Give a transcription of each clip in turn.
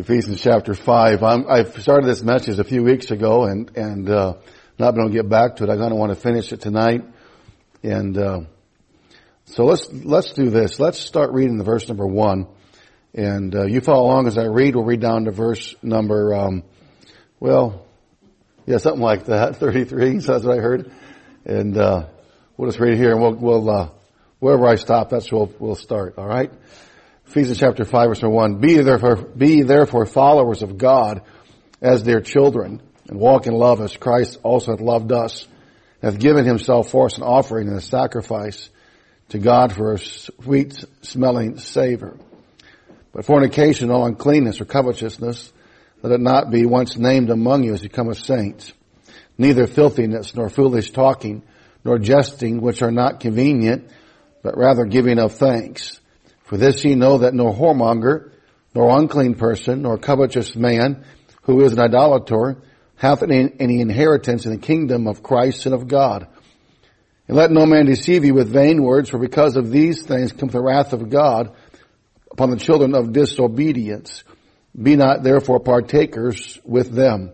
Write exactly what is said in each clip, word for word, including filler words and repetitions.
Ephesians chapter five. I'm, I started this message a few weeks ago and, and, uh, not been able to get back to it. I kind of want to finish it tonight. And, uh, so let's, let's do this. Let's start reading the verse number one. And, uh, you follow along as I read. We'll read down to verse number, um, well, yeah, something like that. thirty-three. So that's what I heard. And, uh, we'll just read it here and we'll, we'll, uh, wherever I stop, that's where we'll, we'll start. All right. Ephesians chapter five, verse number one. Be therefore, be therefore followers of God as their children, and walk in love as Christ also hath loved us, and hath given himself for us an offering and a sacrifice to God for a sweet smelling savor. But fornication, all uncleanness or covetousness, let it not be once named among you as become a saint. Neither filthiness, nor foolish talking, nor jesting, which are not convenient, but rather giving of thanks. For this ye know that no whoremonger, nor unclean person, nor covetous man, who is an idolater, hath any, any inheritance in the kingdom of Christ and of God. And let no man deceive you with vain words, for because of these things cometh the wrath of God upon the children of disobedience. Be not therefore partakers with them.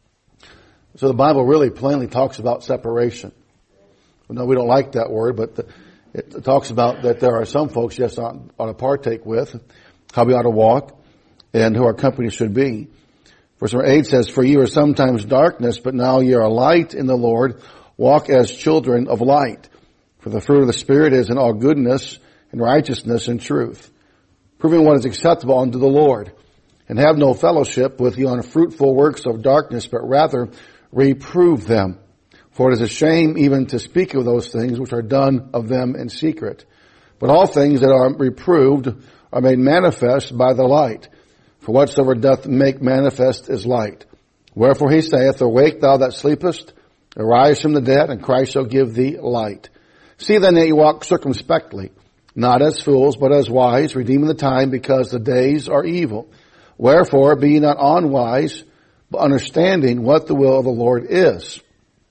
So the Bible really plainly talks about separation. No, we don't like that word, but the, it talks about that there are some folks just ought, ought to partake with, how we ought to walk, and who our company should be. Verse number eight says, For ye are sometimes darkness, but now ye are light in the Lord. Walk as children of light. For the fruit of the Spirit is in all goodness and righteousness and truth, proving what is acceptable unto the Lord. And have no fellowship with the unfruitful works of darkness, but rather reprove them. For it is a shame even to speak of those things which are done of them in secret. But all things that are reproved are made manifest by the light. For whatsoever doth make manifest is light. Wherefore he saith, Awake thou that sleepest, arise from the dead, and Christ shall give thee light. See then that you walk circumspectly, not as fools, but as wise, redeeming the time, because the days are evil. Wherefore be ye not unwise, but understanding what the will of the Lord is.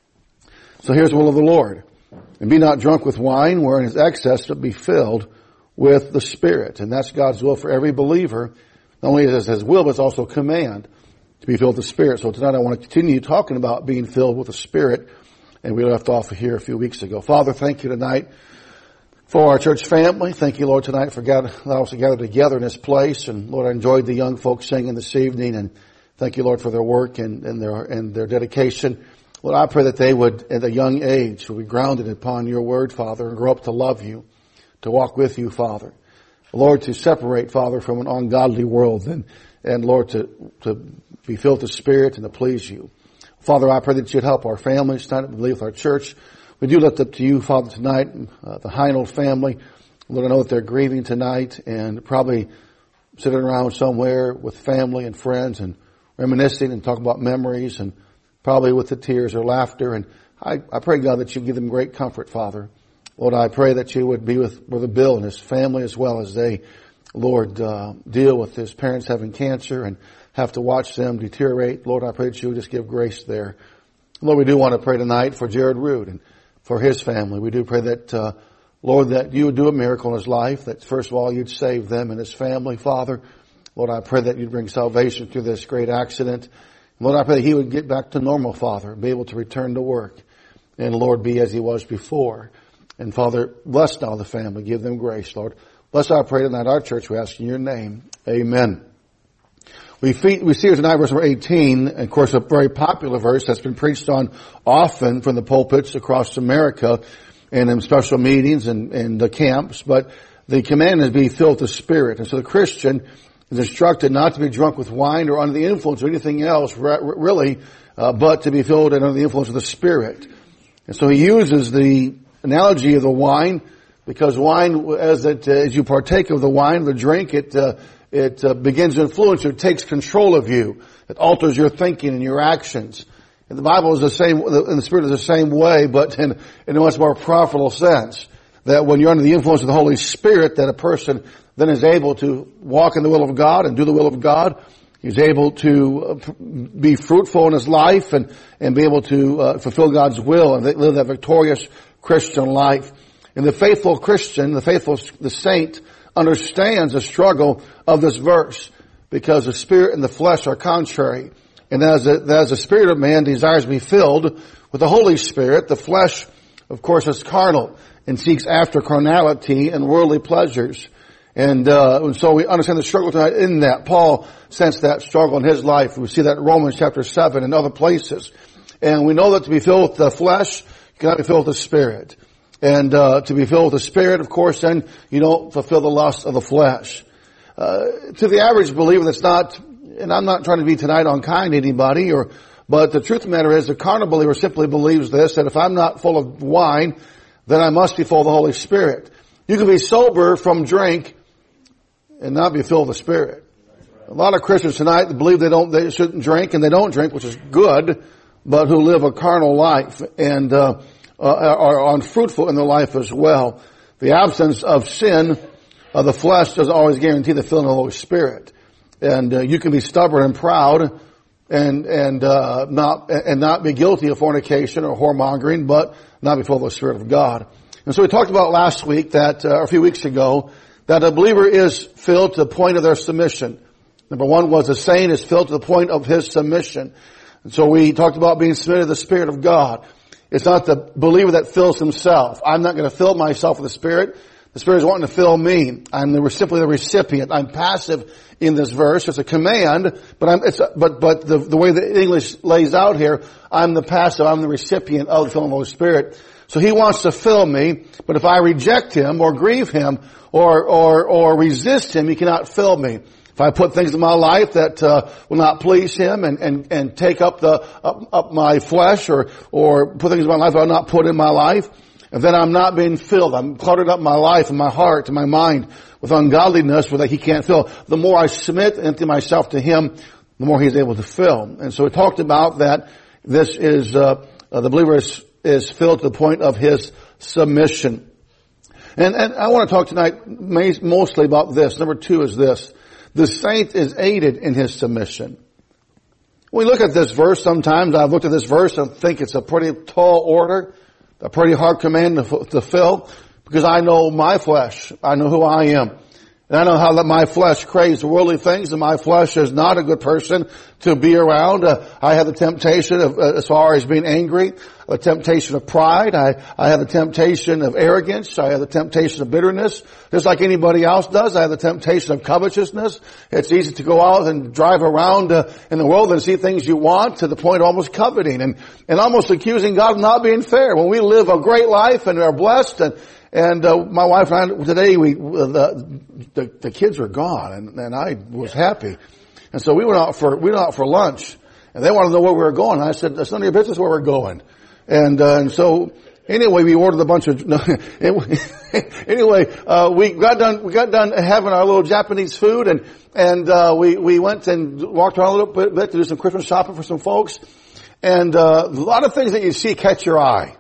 So here's the will of the Lord. And be not drunk with wine, wherein is excess, but be filled with the Spirit. And that's God's will for every believer. Not only is it his will, but it's also a command to be filled with the Spirit. So tonight I want to continue talking about being filled with the Spirit. And we left off here a few weeks ago. Father, thank you tonight for our church family. Thank you, Lord, tonight for God, allowing us to gather together in this place. And Lord, I enjoyed the young folks singing this evening. And thank you, Lord, for their work and, and their, and their dedication. Lord, I pray that they would, at a young age, would be grounded upon your word, Father, and grow up to love you, to walk with you, Father. Lord, to separate, Father, from an ungodly world, and, and Lord, to, to be filled with Spirit and to please you. Father, I pray that you'd help our families tonight, believe with our church. We do lift up to you, Father, tonight, uh, the Heinold family. Lord, I know that they're grieving tonight and probably sitting around somewhere with family and friends and reminiscing and talking about memories and probably with the tears or laughter. And I, I pray, God, that you give them great comfort, Father. Lord, I pray that you would be with Brother Bill and his family as well as they, Lord, uh, deal with his parents having cancer and have to watch them deteriorate. Lord, I pray that you would just give grace there. Lord, we do want to pray tonight for Jared Root and for his family. We do pray that, uh, Lord, that you would do a miracle in his life, that first of all you'd save them and his family, Father. Lord, I pray that you'd bring salvation through this great accident. Lord, I pray that he would get back to normal, Father, and be able to return to work. And Lord, be as he was before. And Father, bless now the family. Give them grace, Lord. Bless our prayer tonight, our church. We ask in your name. Amen. We, fe- we see here tonight verse number eighteen, and of course a very popular verse that's been preached on often from the pulpits across America and in special meetings and, and the camps. But the command is be filled with the Spirit. And so the Christian is instructed not to be drunk with wine or under the influence of anything else, really, uh, but to be filled and under the influence of the Spirit. And so he uses the analogy of the wine, because wine, as it, uh, as you partake of the wine, the drink, it, uh, it uh, begins to influence you. It takes control of you. It alters your thinking and your actions. And the Bible is the same, and the Spirit is the same way, but in, in a much more profitable sense. That when you're under the influence of the Holy Spirit, that a person then is able to walk in the will of God and do the will of God. He's able to be fruitful in his life and, and be able to uh, fulfill God's will and live that victorious Christian life. And the faithful Christian, the faithful, the saint, understands the struggle of this verse. because the spirit and the flesh are contrary. And as the, as the spirit of man desires to be filled with the Holy Spirit, the flesh, of course, is carnal and seeks after carnality and worldly pleasures. And, uh, and so we understand the struggle tonight in that. Paul sensed that struggle in his life. We see that in Romans chapter seven and other places. And we know that to be filled with the flesh, you cannot be filled with the Spirit. And, uh, to be filled with the Spirit, of course, then you don't fulfill the lust of the flesh. Uh, to the average believer that's not, and I'm not trying to be tonight unkind to anybody, or, but the truth of the matter is the carnal believer simply believes this, that if I'm not full of wine, then I must be full of the Holy Spirit. You can be sober from drink and not be filled with the Spirit. A lot of Christians tonight believe they don't, they shouldn't drink, and they don't drink, which is good, but who live a carnal life and, uh, uh are unfruitful in their life as well. The absence of sin of the flesh doesn't always guarantee the filling of the Holy Spirit. And, uh, you can be stubborn and proud and, and, uh, not, and not be guilty of fornication or whoremongering, but not be full of the Spirit of God. And so we talked about last week that, uh, a few weeks ago, that a believer is filled to the point of their submission. Number one was a saint is filled to the point of his submission. And so we talked about being submitted to the Spirit of God. It's not the believer that fills himself. I'm not going to fill myself with the Spirit. The Spirit is wanting to fill me. I'm the, simply the recipient. I'm passive in this verse. It's a command, but I'm, it's, a, but, but the, the way the English lays out here, I'm the passive, I'm the recipient of the filling of the Holy Spirit. So He wants to fill me, but if I reject Him or grieve Him or, or, or resist Him, He cannot fill me. If I put things in my life that, uh, will not please Him and, and, and take up the, up, up my flesh or, or put things in my life that I'll not put in my life, and then I'm not being filled. I'm cluttered up my life and my heart and my mind with ungodliness where that He can't fill. The more I submit and empty myself to Him, the more He's able to fill. And so we talked about that. This is, uh, uh the believer is, is filled to the point of his submission. And, and I want to talk tonight mostly about this. Number two is this. The saint is aided in his submission. When we look at this verse, sometimes I've looked at this verse and think it's a pretty tall order, a pretty hard command to, to fill, because I know my flesh. I know who I am. And I know how that my flesh craves worldly things, and my flesh is not a good person to be around. Uh, I have the temptation of, uh, as far as being angry, a temptation of pride. I, I have the temptation of arrogance. I have the temptation of bitterness, just like anybody else does. I have the temptation of covetousness. It's easy to go out and drive around uh, in the world and see things you want to the point of almost coveting and, and almost accusing God of not being fair. When we live a great life and are blessed, and And, uh, my wife and I, today we, the, the, the kids were gone and, and I was happy. And so we went out for, we went out for lunch and they wanted to know where we were going. And I said, it's none of your business where we're going. And, uh, and so anyway, we ordered a bunch of, no, anyway, uh, we got done, we got done having our little Japanese food and, and, uh, we, we went and walked around a little bit, bit to do some Christmas shopping for some folks. And, uh, a lot of things that you see catch your eye.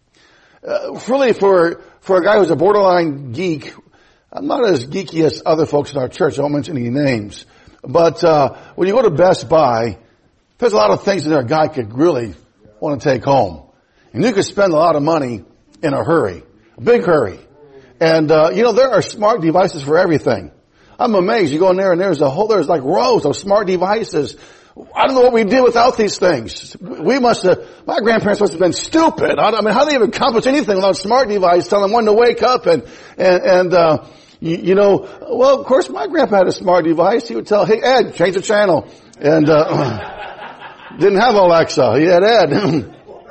Uh, really for, for a guy who's a borderline geek, I'm not as geeky as other folks in our church. I won't mention any names. But, uh, when you go to Best Buy, there's a lot of things that a guy could really want to take home. And you could spend a lot of money in a hurry. A big hurry. And, uh, you know, there are smart devices for everything. I'm amazed. You go in there and there's a whole, there's like rows of smart devices. I don't know what we did without these things. We must have, my grandparents must have been stupid. I, I mean, how do they even accomplish anything without a smart device telling them when to wake up and, and, and, uh, you, you know, well, of course my grandpa had a smart device. He would tell, hey, Ed, change the channel. And, uh, didn't have Alexa. He had Ed.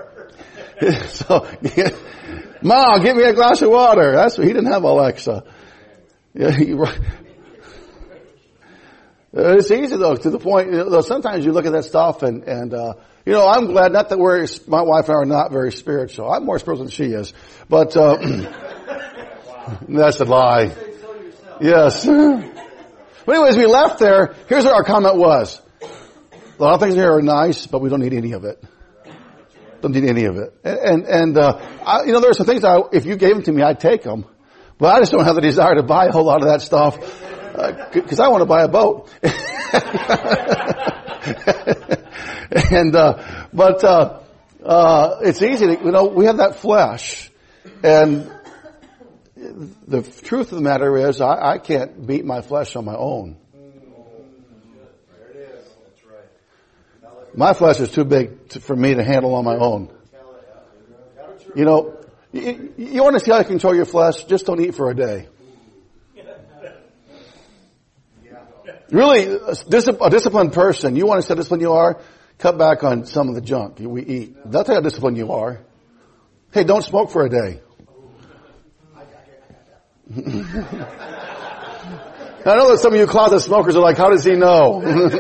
So, yeah. Mom, give me a glass of water. That's what, he didn't have Alexa. Yeah, he, It's easy though, to the point, you know, sometimes you look at that stuff and, and, uh, you know, I'm glad, not that we're, my wife and I are not very spiritual. I'm more spiritual than she is. But, uh, that's a lie. Yes. But anyways, we left there. Here's what our comment was. A lot of things here are nice, but we don't need any of it. Don't need any of it. And, and, and uh, I, you know, there are some things I, if you gave them to me, I'd take them. But I just don't have the desire to buy a whole lot of that stuff. Because uh, I want to buy a boat. and, uh, but, uh, uh, it's easy to, you know, we have that flesh. And the truth of the matter is I, I can't beat my flesh on my own. My flesh is too big to, for me to handle on my own. You know, you, you want to see how you control your flesh? Just don't eat for a day. Really, a, a disciplined person, you want to see how disciplined you are? Cut back on some of the junk we eat. That's how disciplined you are. Hey, don't smoke for a day. I know that some of you closet smokers are like, how does he know?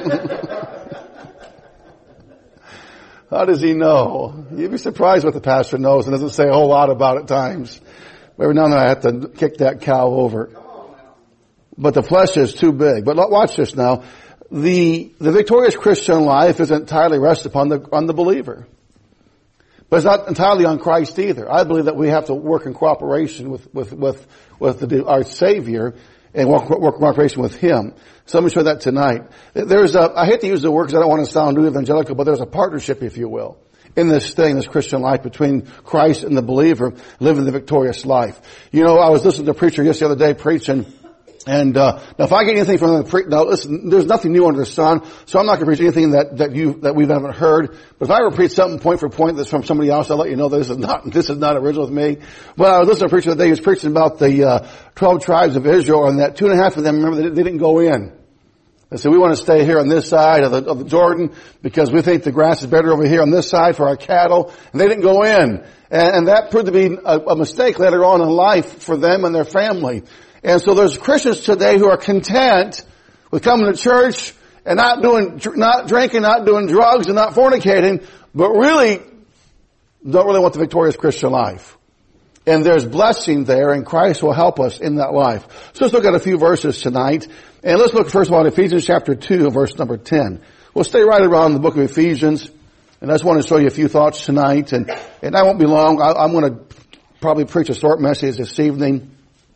How does he know? You'd be surprised what the pastor knows and doesn't say a whole lot about at times. Every now and then I have to kick that cow over. But the flesh is too big. But watch this now. The, the victorious Christian life is entirely rested upon the, on the believer. But it's not entirely on Christ either. I believe that we have to work in cooperation with, with, with, with the, our Savior and work, work in cooperation with Him. So let me show that tonight. There's a, I hate to use the word because I don't want to sound too evangelical, but there's a partnership, if you will, in this thing, this Christian life between Christ and the believer living the victorious life. You know, I was listening to a preacher just the other day preaching. And, uh, now if I get anything from the pre, now listen, there's nothing new under the sun, so I'm not going to preach anything that, that you, that we haven't heard. But if I ever preach something point for point that's from somebody else, I'll let you know that this is not, this is not original with me. But I was listening to a preacher the other day, he was preaching about the, uh, twelve tribes of Israel, and that two and a half of them, remember, they, they didn't go in. They said, we want to stay here on this side of the, of the Jordan because we think the grass is better over here on this side for our cattle. And they didn't go in. And, and that proved to be a, a mistake later on in life for them and their family. And so there's Christians today who are content with coming to church and not doing, not drinking, not doing drugs, and not fornicating, but really don't really want the victorious Christian life. And there's blessing there, and Christ will help us in that life. So let's look at a few verses tonight. And let's look first of all at Ephesians chapter two, verse number ten. We'll stay right around the book of Ephesians. And I just want to show you a few thoughts tonight. And, and I won't be long. I, I'm going to probably preach a short message this evening.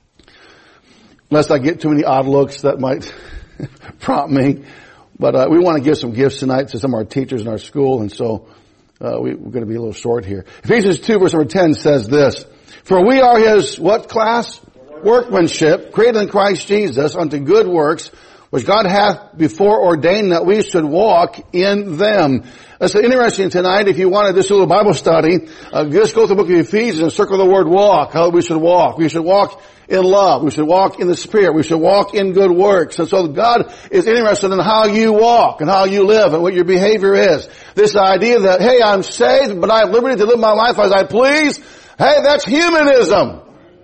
Unless I get too many odd looks that might prompt me. But uh, we want to give some gifts tonight to some of our teachers in our school. And so uh, we, we're going to be a little short here. Ephesians two, verse number ten says this. For we are His, what class? Workmanship, created in Christ Jesus unto good works, which God hath before ordained that we should walk in them. That's interesting tonight. If you wanted this little Bible study, uh, just go to the book of Ephesians and circle the word walk, how we should walk. We should walk in love. We should walk in the Spirit. We should walk in good works. And so God is interested in how you walk and how you live and what your behavior is. This idea that, hey, I'm saved, but I have liberty to live my life as I please. Hey, that's humanism.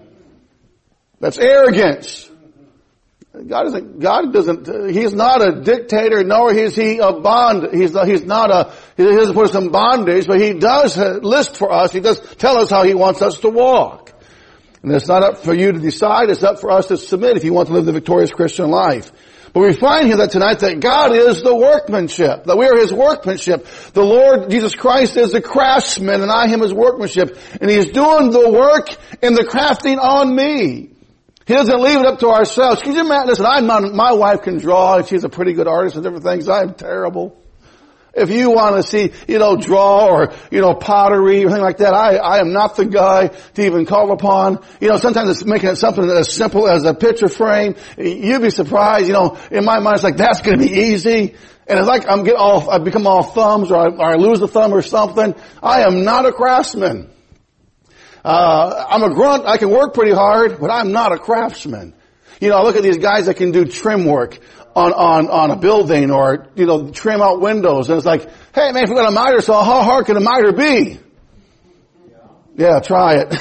That's arrogance. God isn't, God doesn't, He's not a dictator, nor is He a bond, He's not, He's not a, He doesn't put us in bondage, but He does list for us, He does tell us how He wants us to walk. And it's not up for you to decide, it's up for us to submit if you want to live the victorious Christian life. But we find here that tonight that God is the workmanship, that we are His workmanship. The Lord Jesus Christ is the craftsman and I Him His workmanship. And He is doing the work and the crafting on me. He doesn't leave it up to ourselves. Can you imagine? Listen, I'm not, my wife can draw. She's a pretty good artist and different things. I'm terrible. If you want to see, you know, draw or, you know, pottery or anything like that, I, I am not the guy to even call upon. You know, sometimes it's making it something as simple as a picture frame. You'd be surprised, you know, in my mind it's like, that's going to be easy. And it's like I'm get all, I become all thumbs or I, or I lose a thumb or something. I am not a craftsman. Uh, I'm a grunt. I can work pretty hard, but I'm not a craftsman. You know, I look at these guys that can do trim work on, on, on a building or, you know, trim out windows. And it's like, hey man, if we got a miter saw, how hard can a miter be? Yeah, try it.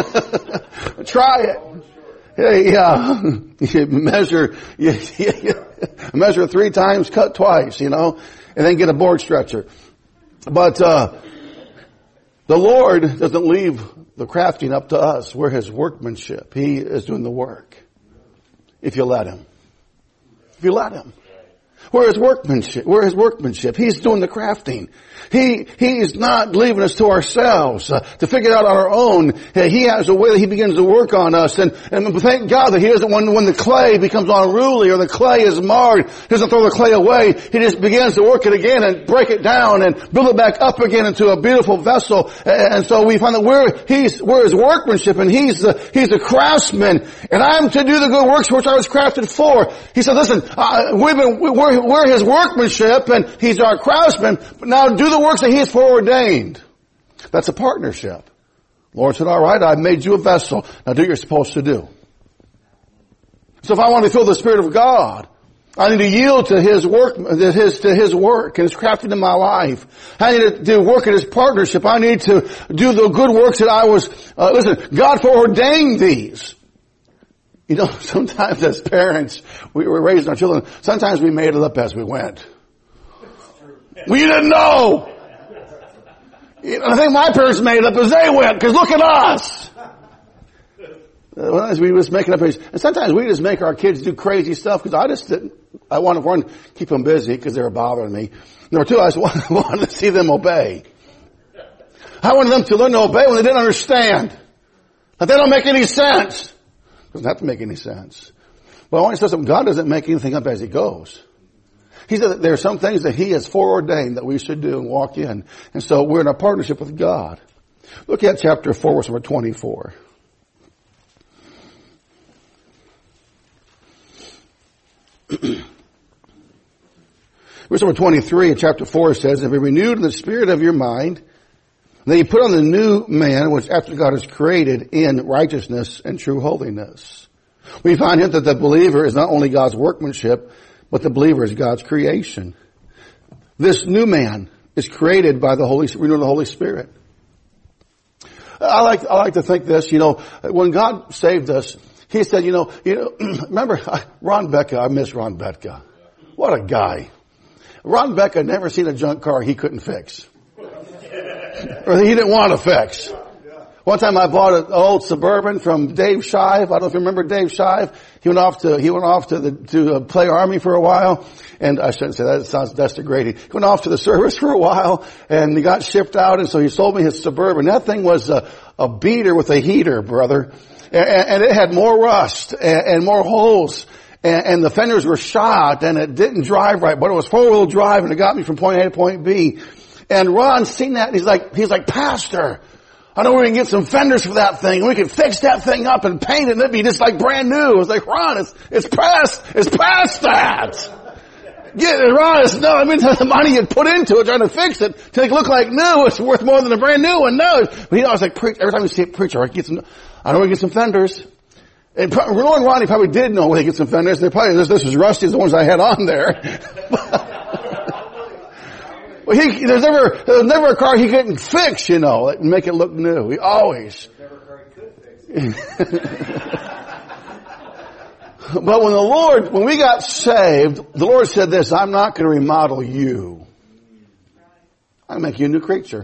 Try it. Hey, yeah. You measure, you, you measure three times, cut twice, you know, and then get a board stretcher. But, uh, the Lord doesn't leave the crafting up to us. We're His workmanship. He is doing the work. If you let Him. If you let Him. We're His workmanship. We're His workmanship. He's doing the crafting. He, He is not leaving us to ourselves, uh, to figure it out on our own. He has a way that He begins to work on us. And, and thank God that He doesn't, when, when the clay becomes unruly or the clay is marred, He doesn't throw the clay away. He just begins to work it again and break it down and build it back up again into a beautiful vessel. And, and so we find that we're, He's, we're His workmanship and He's the, He's the craftsman. And I'm to do the good works for which I was crafted for. He said, listen, uh, we've been, we're we're, we're His workmanship and He's our craftsman, but now do the works that He has foreordained. That's a partnership. Lord said, all right, I've made you a vessel. Now do what you're supposed to do. So if I want to feel the Spirit of God, I need to yield to His work, to His, to His work and His crafting in my life. I need to do work in His partnership. I need to do the good works that I was, uh, listen, God foreordained these. You know, sometimes as parents, we were raising our children, sometimes we made it up as we went. We didn't know. I think my parents made it up as they went, because look at us. Sometimes we just make it up, and sometimes we just make our kids do crazy stuff, because I just didn't, I wanted, one, keep them busy, because they were bothering me. Number two, I just wanted to see them obey. I wanted them to learn to obey when they didn't understand. That they don't make any sense. It doesn't have to make any sense. But I want you to say something. God doesn't make anything up as He goes. He said that there are some things that He has foreordained that we should do and walk in. And so we're in a partnership with God. Look at chapter four, verse number twenty-four. Verse number twenty-three in chapter four says, "And be renewed in the spirit of your mind, and that you put on the new man, which after God is created in righteousness and true holiness." We find here that the believer is not only God's workmanship, but the believer is God's creation. This new man is created by the Holy, renewed of the Holy Spirit. I like, I like to think this, you know, when God saved us, He said, you know, you know, remember Ron Becca, I miss Ron Becca. What a guy. Ron Becca never seen a junk car he couldn't fix. Or he didn't want to fix. One time I bought an old Suburban from Dave Shive. I don't know if you remember Dave Shive. He went off to, he went off to the, to uh, play Army for a while. And I shouldn't say that. It sounds, that's degrading. He went off to the service for a while and he got shipped out. And so he sold me his Suburban. That thing was a, a beater with a heater, brother. And, and it had more rust and, and more holes. And, and the fenders were shot and it didn't drive right, but it was four-wheel drive and it got me from point A to point B. And Ron seen that and he's like, he's like, Pastor, I know we can get some fenders for that thing. We can fix that thing up and paint it and it'd be just like brand new. I was like, Ron, it's, it's past, it's past that. Get it, Ron, it's no, I mean, the money you put into it trying to fix it to make it look like new, it's worth more than a brand new one. No. But you know, I was like, preach, every time you see a preacher, I get some, I know we can get some fenders. And Ron Ronnie probably did know where they get some fenders. They probably, this, this was rusty as the ones I had on there. Well, he, there's never, there's never a car he couldn't fix, you know, and make it look new. He always. There's never a car he could fix. But when the Lord, when we got saved, the Lord said this, I'm not going to remodel you. I'll make you a new creature.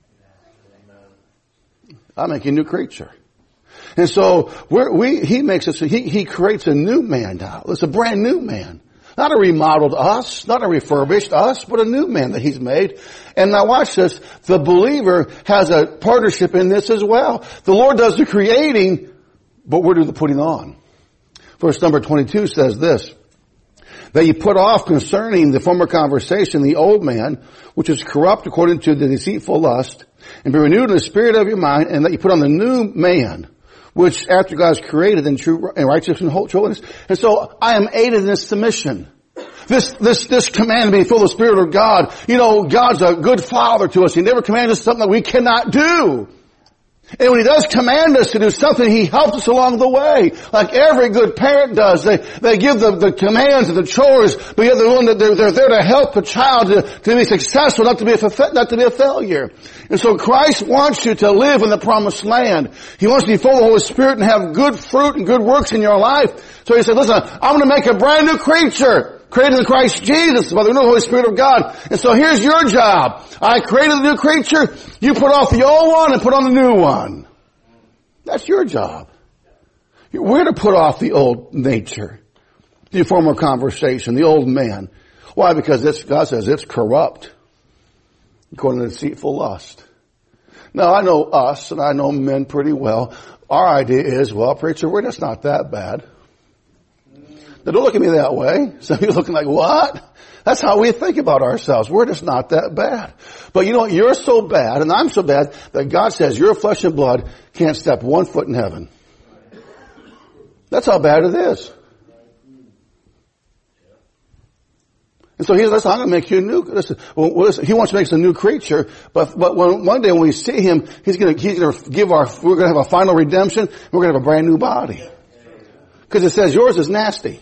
I'll make you a new creature. And so we're, we, he makes us, he, he creates a new man now. It's a brand new man. Not a remodeled us, not a refurbished us, but a new man that He's made. And now watch this. The believer has a partnership in this as well. The Lord does the creating, but we're doing the putting on. Verse number twenty-two says this, that you put off concerning the former conversation the old man, which is corrupt according to the deceitful lust, and be renewed in the spirit of your mind, and that you put on the new man, which after God is created in true and righteousness and holiness. And so I am aided in this submission. This, this, this command to be full of the Spirit of God. You know, God's a good Father to us. He never commands us something that we cannot do. And when He does command us to do something, He helps us along the way. Like every good parent does. They, they give the, the commands and the chores, but yet they're, that they're, they're there to help the child to, to be successful, not to be a, not to be a failure. And so Christ wants you to live in the promised land. He wants you to be full of the Holy Spirit and have good fruit and good works in your life. So He said, listen, I'm going to make a brand new creature. Created in Christ Jesus by the new Holy Spirit of God. And so here's your job. I created a new creature. You put off the old one and put on the new one. That's your job. We're to put off the old nature, the former conversation, the old man. Why? Because this, God says it's corrupt, according to deceitful lust. Now I know us and I know men pretty well. Our idea is, well, preacher, we're just not that bad. Now, don't look at me that way. Some of you are looking like, what? That's how we think about ourselves. We're just not that bad. But you know what? You're so bad, and I'm so bad, that God says your flesh and blood can't step one foot in heaven. That's how bad it is. And so he says, listen, I'm going to make you a new, listen, well, listen, he wants to make us a new creature, but, but when, one day when we see him, he's going to, he's going to give our, we're going to have a final redemption, we're going to have a brand new body. Because it says yours is nasty.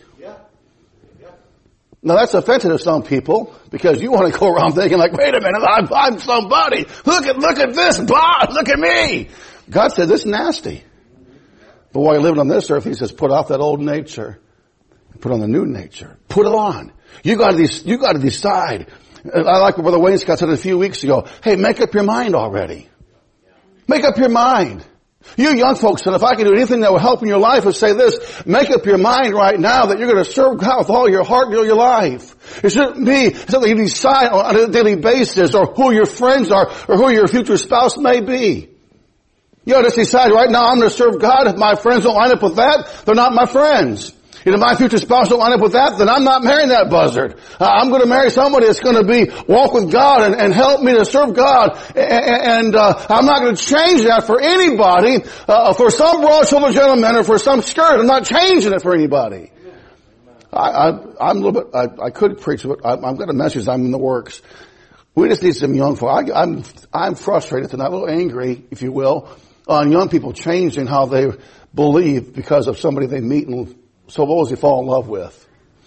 Now that's offensive to some people because you want to go around thinking like, wait a minute, I'm, I'm somebody. Look at, look at this bod. Look at me. God said this is nasty. But while you're living on this earth, he says, put off that old nature and put on the new nature. Put it on. You gotta, you gotta decide. I like what Brother Wainscott said a few weeks ago. Hey, make up your mind already. Make up your mind. You young folks, and if I can do anything that will help in your life, is say this: make up your mind right now that you're going to serve God with all your heart and all your life. It shouldn't be something you decide on a daily basis, or who your friends are, or who your future spouse may be. You ought to decide right now, I'm going to serve God. If my friends don't line up with that, they're not my friends. And if my future spouse don't line up with that, then I'm not marrying that buzzard. Uh, I'm going to marry somebody that's going to be walk with God and, and help me to serve God. And, and uh, I'm not going to change that for anybody. Uh, for some broad-shouldered gentlemen or for some skirt, I'm not changing it for anybody. I, I, I'm a little bit. I, I could preach, but I, I've got a message. I'm in the works. We just need some young folk. I, I'm I'm frustrated tonight, a little angry, if you will, on young people changing how they believe because of somebody they meet and supposedly fall in love with.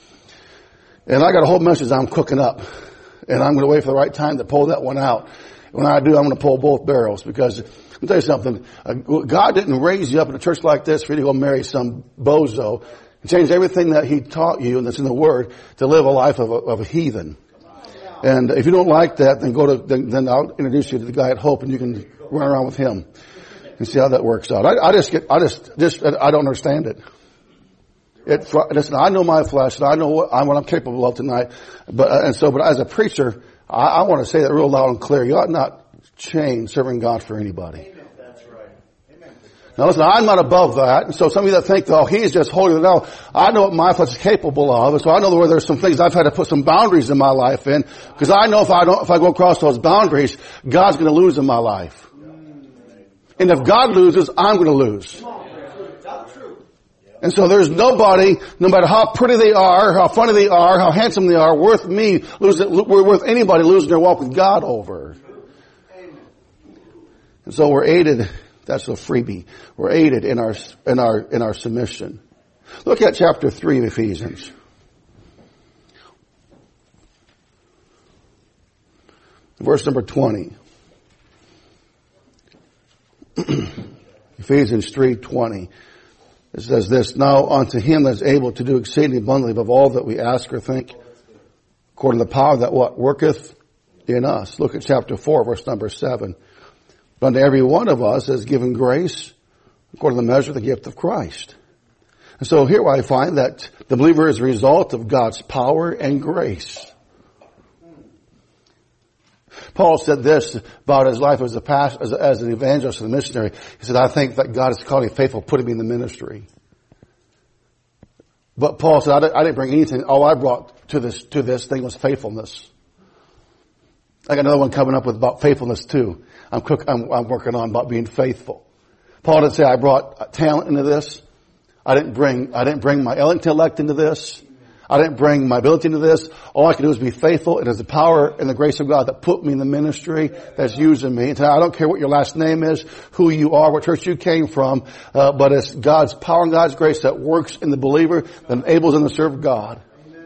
And I got a whole message I'm cooking up. And I'm going to wait for the right time to pull that one out. When I do, I'm going to pull both barrels. Because, let me tell you something. God didn't raise you up in a church like this for you to go marry some bozo and change everything that he taught you and that's in the Word to live a life of a, of a heathen. And if you don't like that, then go to, then, then I'll introduce you to the guy at Hope and you can run around with him and see how that works out. I, I just get, I just, just, I don't understand it. It, listen, I know my flesh, and I know what I'm, what I'm capable of tonight. But uh, and so, but as a preacher, I, I want to say that real loud and clear. You ought not change serving God for anybody. Amen. That's right. Amen. Now, listen, I'm not above that. And so, some of you that think, oh, he's just holy. No, I know what my flesh is capable of, and so I know where there's some things I've had to put some boundaries in my life in, because I know if I don't, if I go across those boundaries, God's going to lose in my life. And if God loses, I'm going to lose. And so there's nobody, no matter how pretty they are, how funny they are, how handsome they are, worth me losing, worth anybody losing their walk with God over. And so we're aided, that's a freebie. We're aided in our, in our, in our submission. Look at chapter three of Ephesians. Verse number twenty. Ephesians three twenty. It says this: now unto him that is able to do exceedingly abundantly above all that we ask or think, according to the power that what worketh in us. Look at chapter four, verse number seven. But unto every one of us is given grace according to the measure of the gift of Christ. And so here I find that the believer is a result of God's power and grace. Paul said this about his life as a pastor, as, as an evangelist and a missionary. He said, I think that God has called me faithful, putting me in the ministry. But Paul said, I didn't, I didn't bring anything. All I brought to this, to this thing was faithfulness. I got another one coming up with about faithfulness too. I'm, cook, I'm, I'm working on about being faithful. Paul didn't say I brought talent into this. I didn't bring, I didn't bring my intellect into this. I didn't bring my ability into this. All I can do is be faithful. It is the power and the grace of God that put me in the ministry, that's using me. And I don't care what your last name is, who you are, what church you came from, uh, but it's God's power and God's grace that works in the believer, that enables him to serve God.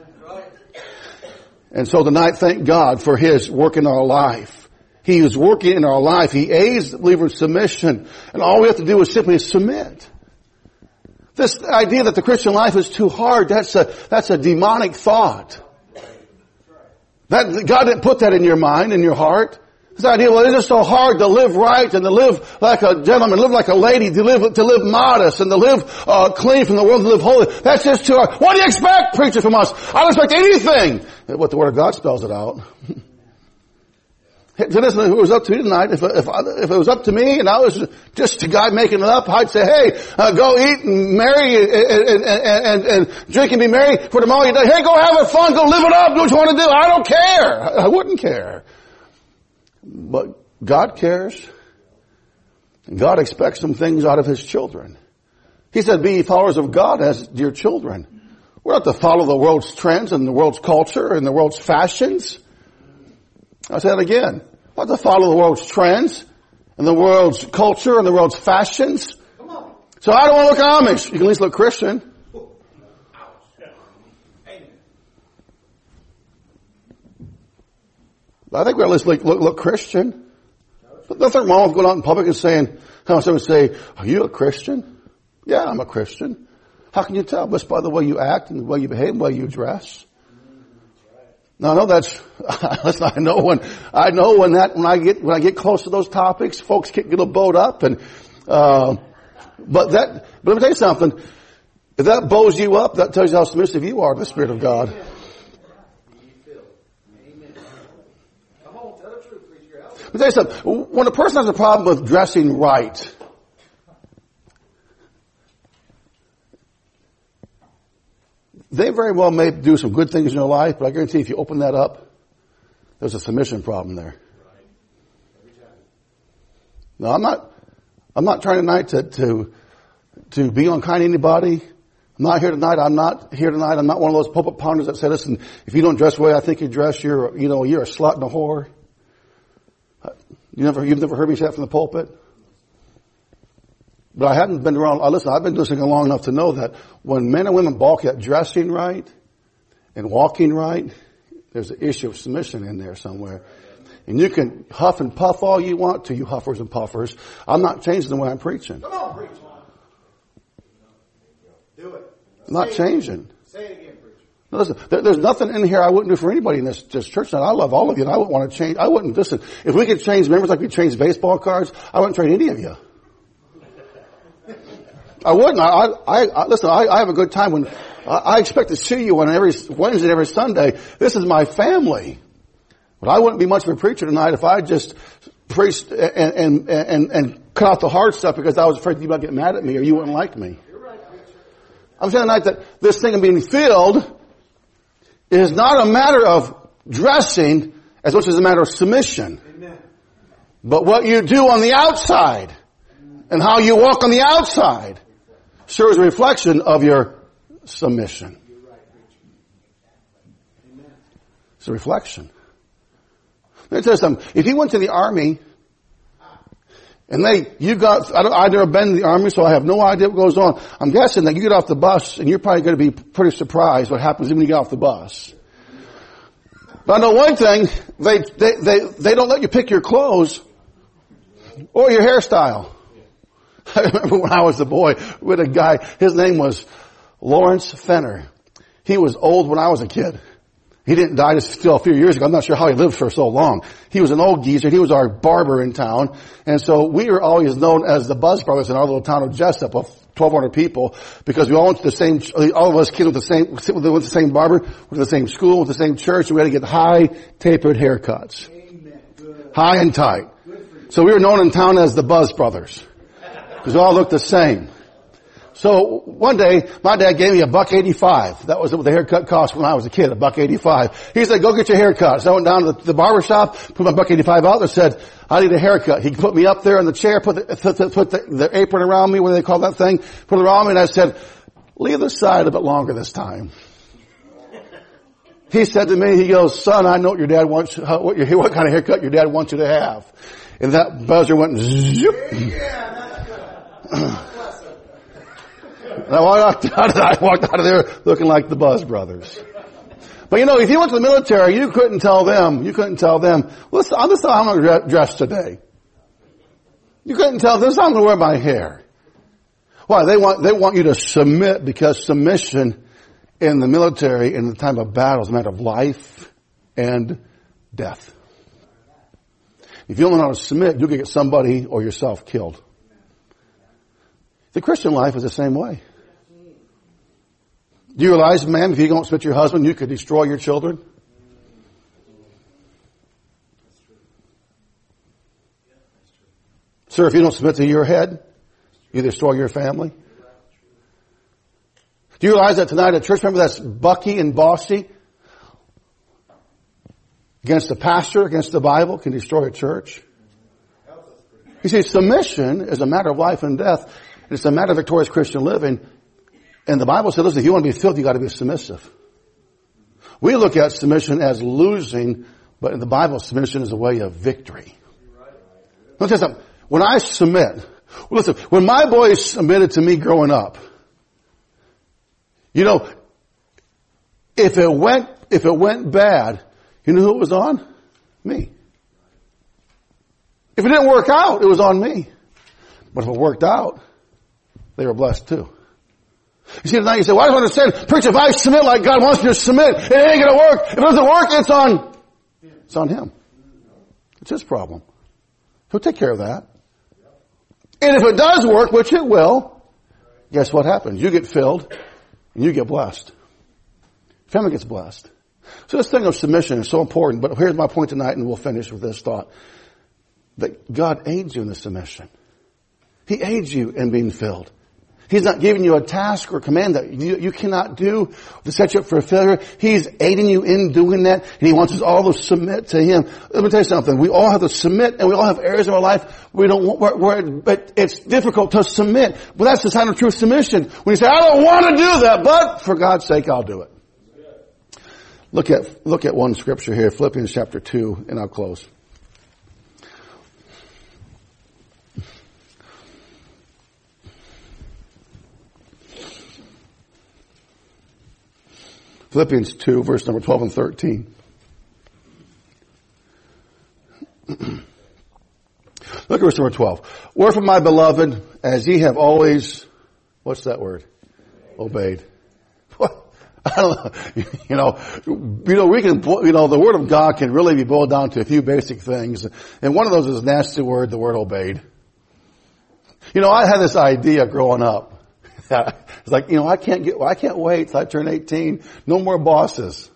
And so tonight, thank God for his work in our life. He is working in our life. He aids the believer in submission. And all we have to do is simply submit. This idea that the Christian life is too hard, that's a, that's a demonic thought. That, God didn't put that in your mind, in your heart. This idea, well, it's just so hard to live right and to live like a gentleman, live like a lady, to live, to live modest and to live, uh, clean from the world, to live holy. That's just too hard. What do you expect, preacher, from us? I don't expect anything. What the Word of God spells it out. So listen, if it was up to you tonight, if, if, if it was up to me and I was just a guy making it up, I'd say, hey, uh, go eat and marry and, and, and, and drink and be merry for tomorrow. You hey, go have fun, go live it up, do what you want to do. I don't care. I wouldn't care. But God cares. And God expects some things out of His children. He said, be followers of God as dear children. We're not to follow the world's trends and the world's culture and the world's fashions. I'll say that again. We're not to follow the world's trends and the world's culture and the world's fashions. Come on. So I don't want to look Amish. You can at least look Christian. I think we at least look, look, look Christian. But nothing wrong with going out in public and saying, how someone would say, are you a Christian? Yeah, I'm a Christian. How can you tell? Just by the way you act and the way you behave and the way you dress. Now I know that's, listen, I know when, I know when that, when I get, when I get close to those topics, folks get a little bowed up and, uh, but that, but let me tell you something. If that bows you up, that tells you how submissive you are to the Spirit of God. Let me tell you something. When a person has a problem with dressing right, they very well may do some good things in their life, but I guarantee if you open that up, there's a submission problem there. No, I'm not, I'm not trying tonight to, to, to be unkind to anybody. I'm not here tonight. I'm not here tonight. I'm not one of those pulpit pounders that say, listen, if you don't dress the way I think you dress, you're, you know, you're a slut and a whore. You never, you've never heard me say that from the pulpit? But I haven't been around, listen, I've been listening long enough to know that when men and women balk at dressing right and walking right, there's an issue of submission in there somewhere. And you can huff and puff all you want to, you huffers and puffers. I'm not changing the way I'm preaching. Come on, preach. Do it. I'm not changing. Say it again, preacher. Now listen, there, there's nothing in here I wouldn't do for anybody in this, this church. And I love all of you, and I wouldn't want to change. I wouldn't, listen, if we could change members like we change baseball cards, I wouldn't trade any of you. I wouldn't. I, I, I listen, I, I have a good time when, I, I expect to see you on every Wednesday and every Sunday. This is my family. But I wouldn't be much of a preacher tonight if I just preached and, and, and, and cut out the hard stuff because I was afraid you might get mad at me or you wouldn't like me. I'm saying tonight that this thing of being filled is not a matter of dressing as much as a matter of submission. Amen. But what you do on the outside and how you walk on the outside serves a reflection of your submission. It's a reflection. Let me tell you something. If you went to the army and they, you got, I don't, I've never been in the army, so I have no idea what goes on. I'm guessing that you get off the bus and you're probably going to be pretty surprised what happens when you get off the bus. But I know one thing, they, they, they, they don't let you pick your clothes or your hairstyle. I remember when I was a boy with a guy, his name was Lawrence Fenner. He was old when I was a kid. He didn't die just still a few years ago. I'm not sure how he lived for so long. He was an old geezer. He was our barber in town. And so we were always known as the Buzz Brothers in our little town of Jessup of twelve hundred people because we all went to the same, all of us kids with the same, went to the same barber, went to the same school, went to the same church, and we had to get high tapered haircuts. Amen. Good. High and tight. So we were known in town as the Buzz Brothers because we all looked the same. So one day, my dad gave me a buck eighty-five. That was what the haircut cost when I was a kid, a buck eighty-five. He said, go get your haircut. So I went down to the, the barber shop, put my buck eighty-five out there, said, I need a haircut. He put me up there in the chair, put the, put the, put the, the apron around me, what do they call that thing? Put it around me, and I said, leave the side a bit longer this time. He said to me, he goes, son, I know what your dad wants, how, what, your, what kind of haircut your dad wants you to have. And that buzzer went zip. And I walked out of, I walked out of there looking like the Buzz Brothers. But you know, if you went to the military, you couldn't tell them, you couldn't tell them, listen, this is how I'm going to dress today. You couldn't tell them, this is how I'm going to wear my hair. Why? They want, they want you to submit because submission in the military in the time of battle is a matter of life and death. If you don't know how to submit, you'll get somebody or yourself killed. The Christian life is the same way. Do you realize, ma'am, if you don't submit to your husband, you could destroy your children? Sir, if you don't submit to your head, you destroy your family. Do you realize that tonight a church member that's bucky and bossy against the pastor, against the Bible, can destroy a church? You see, submission is a matter of life and death. It's a matter of victorious Christian living. And the Bible says, listen, if you want to be filled, you got to be submissive. We look at submission as losing, but in the Bible, submission is a way of victory. Let me tell you something. When I submit, well, listen, when my boys submitted to me growing up, you know, if it went, if it went bad, you know who it was on? Me. If it didn't work out, it was on me. But if it worked out, they were blessed too. You see, tonight you say, well, I don't understand. Preacher, if I submit like God wants me to submit, it ain't going to work. If it doesn't work, it's on, it's on him. It's his problem. He'll take care of that. And if it does work, which it will, guess what happens? You get filled and you get blessed. Family gets blessed. So this thing of submission is so important, but here's my point tonight and we'll finish with this thought. That God aids you in the submission. He aids you in being filled. He's not giving you a task or command that you, you cannot do to set you up for a failure. He's aiding you in doing that, and he wants us all to submit to him. Let me tell you something. We all have to submit, and we all have areas of our life we don't want, where, where, but it's difficult to submit. But that's the sign of true submission. When you say, I don't want to do that, but for God's sake, I'll do it. Look at, look at one scripture here, Philippians chapter two, and I'll close. Philippians two, verse number twelve and thirteen. Look at verse number twelve. Wherefore, my beloved, as ye have always, what's that word? Obeyed. What? I don't know. You know, you know, we can, you know, the word of God can really be boiled down to a few basic things. And one of those is a nasty word, the word obeyed. You know, I had this idea growing up. It's like, you know, I can't get, I can't wait till I turn eighteen. No more bosses.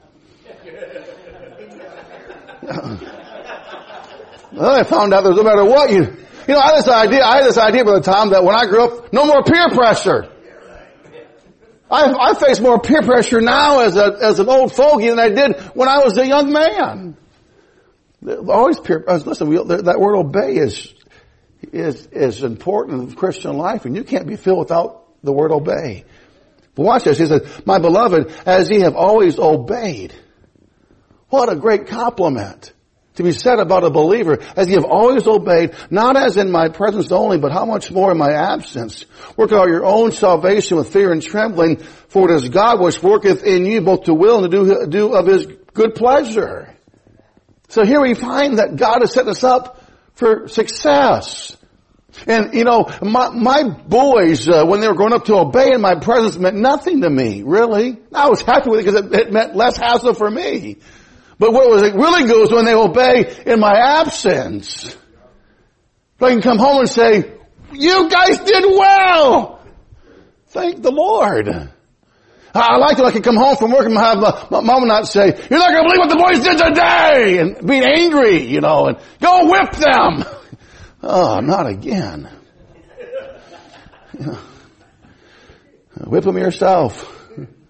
Then I found out that no matter what you, you know, I had this idea, I had this idea by the time that when I grew up, no more peer pressure. I, I face more peer pressure now as a, as an old fogey than I did when I was a young man. Always peer, listen, we, that word obey is, is, is important in the Christian life, and you can't be filled without the word obey. But watch this. He said, my beloved, as ye have always obeyed. What a great compliment to be said about a believer. As ye have always obeyed, not as in my presence only, but how much more in my absence. Work out your own salvation with fear and trembling, for it is God which worketh in you both to will and to do, do of his good pleasure. So here we find that God has set us up for success. And, you know, my, my boys, uh, when they were growing up, to obey in my presence meant nothing to me, really. I was happy with it because it, it meant less hassle for me. But what was it really good was when they obey in my absence. I can come home and say, you guys did well! Thank the Lord. I liked it. I could come home from work and have my, my mom not say, you're not going to believe what the boys did today! And be angry, you know, and go whip them! Oh, not again. You know, whip them yourself.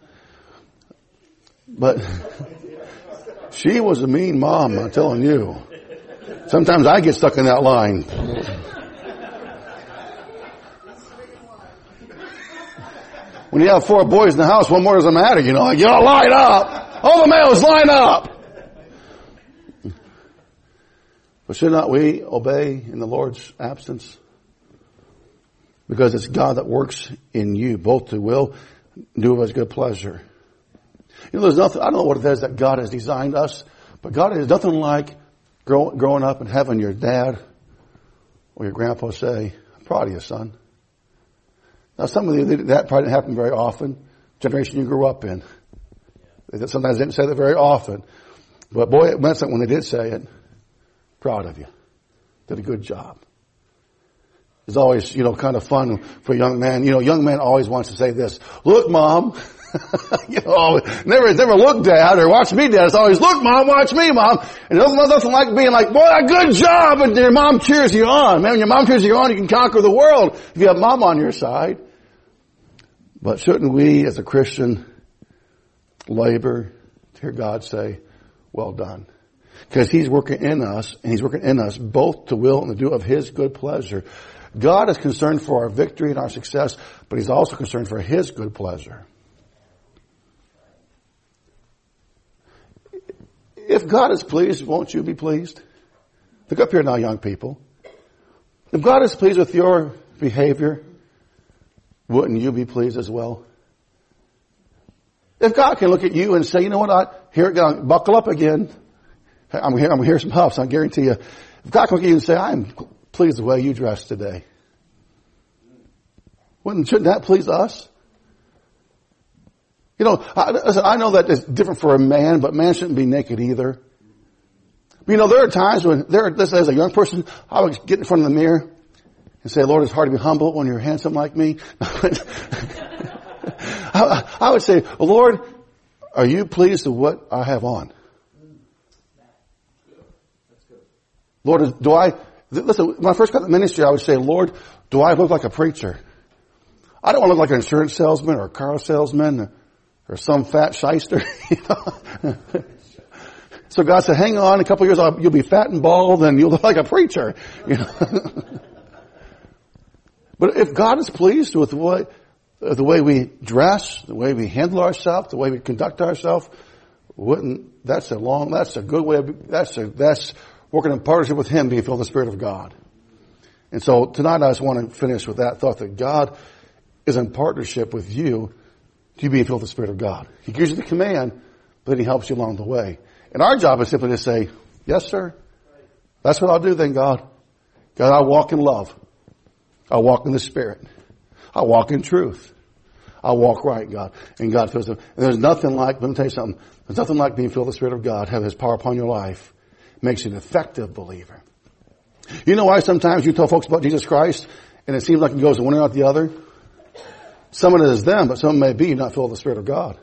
But she was a mean mom, I'm telling you. Sometimes I get stuck in that line. When you have four boys in the house, what more does it matter? You know, like, you know, line up. All the males line up. But should not we obey in the Lord's absence? Because it's God that works in you, both to will and do of his good pleasure. You know, there's nothing, I don't know what it is that God has designed us, but God is nothing like grow, growing up and having your dad or your grandpa say, I'm proud of you, son. Now, some of you, that probably didn't happen very often. Generation you grew up in. They sometimes didn't say that very often. But boy, it meant something when they did say it. Proud of you. Did a good job. It's always, you know, kind of fun for a young man. You know, young man always wants to say this, look, mom. You know, never, never look, dad, or watch me, dad. It's always, look, mom, watch me, mom. And there's nothing like being like, boy, a good job. And your mom cheers you on. Man, when your mom cheers you on, you can conquer the world if you have mom on your side. But shouldn't we, as a Christian, labor to hear God say, well done? Because he's working in us, and he's working in us both to will and to do of his good pleasure. God is concerned for our victory and our success, but He's also concerned for His good pleasure. If God is pleased, won't you be pleased? Look up here now, young people. If God is pleased with your behavior, wouldn't you be pleased as well? If God can look at you and say, you know what, I, here it goes, buckle up again. I'm here, I'm here some puffs, I guarantee you. If God can look at you and say, I'm pleased the way you dressed today. Wouldn't, shouldn't that please us? You know, I, listen, I know that it's different for a man, but man shouldn't be naked either. You know, there are times when, there, this as a young person, I would get in front of the mirror and say, Lord, it's hard to be humble when you're handsome like me. I, I would say, well, Lord, are you pleased with what I have on? Lord, do I, listen, when I first got the ministry, I would say, Lord, do I look like a preacher? I don't want to look like an insurance salesman or a car salesman or, or some fat shyster. You know? So God said, hang on, a couple of years I'll, you'll be fat and bald and you'll look like a preacher. You know? But if God is pleased with what, the way we dress, the way we handle ourselves, the way we conduct ourselves, wouldn't, that's a long, that's a good way of, that's a, that's working in partnership with Him, being filled with the Spirit of God. And so tonight I just want to finish with that thought that God is in partnership with you to be filled with the Spirit of God. He gives you the command, but then He helps you along the way. And our job is simply to say, yes, sir. That's what I'll do then, God. God, I'll walk in love. I'll walk in the Spirit. I'll walk in truth. I'll walk right, God. And God fills them. And there's nothing like, let me tell you something. There's nothing like being filled with the Spirit of God, have His power upon your life. It makes you an effective believer. You know why sometimes you tell folks about Jesus Christ and it seems like it goes one or not the other? Some of it is them, but some may be not filled with the Spirit of God.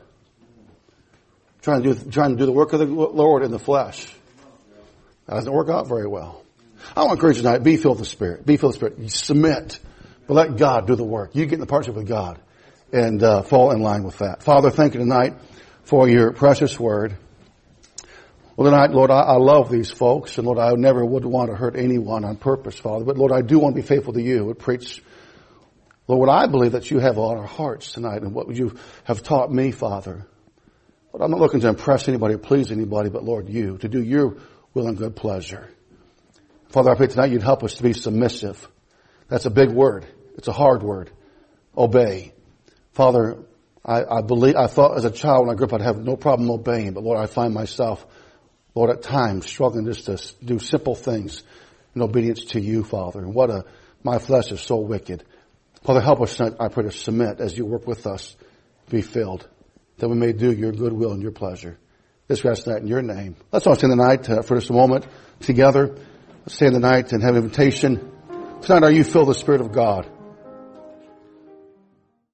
Trying to do, trying to do the work of the Lord in the flesh. That doesn't work out very well. I want to encourage you tonight, be filled with the Spirit. Be filled with the Spirit. You submit, but let God do the work. You get in the partnership with God and uh, fall in line with that. Father, thank you tonight for your precious word. Well, tonight, Lord, I, I love these folks, and Lord, I never would want to hurt anyone on purpose, Father. But Lord, I do want to be faithful to you and preach, Lord, what I believe that you have on our hearts tonight and what you have taught me, Father. But I'm not looking to impress anybody or please anybody, but Lord, you, to do your will and good pleasure. Father, I pray tonight you'd help us to be submissive. That's a big word. It's a hard word. Obey. Father, I, I believe, I thought as a child when I grew up I'd have no problem obeying, but Lord, I find myself, Lord, at times struggling just to do simple things in obedience to you, Father. And what a, my flesh is so wicked. Father, help us tonight, I pray, to submit as you work with us, be filled, that we may do your good will and your pleasure. This we ask that in your name. Let's all stand tonight uh, for just a moment together. Let's stand tonight and have an invitation. Tonight, are you filled with the Spirit of God?